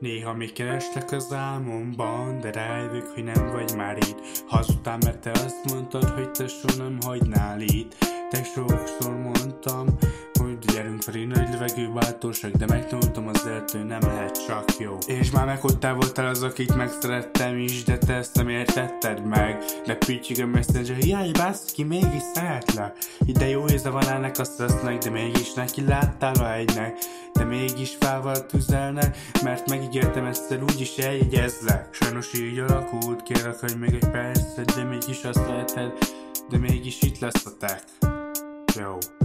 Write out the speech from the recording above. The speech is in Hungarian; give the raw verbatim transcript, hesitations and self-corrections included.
Néha még kereslek az álmomban, de rájövök, hogy nem vagy már itt. Hazudtál, mert te azt mondtad, hogy te soha nem hagynál itt. Te sokszor mondtam, hogy gyerünk felé nagy levegő bátorság, de megtanultam az élető nem lehet csak jó. És már megottál voltál az, akit megszerettem is, de te ezt nem értetted meg. De pittyig a messenger, jaj, bassz ki, mégis szeretlek. Ide jó éze van ennek a szesznek, de mégis neki láttál a hegynek. De mégis fával tüzelnek, mert megígértem egyszer úgyis eljegyezlek. Sajnos így alakult, kérlek, hogy még egy percet, de mégis azt leheted, de mégis itt lesz a tek. Jó.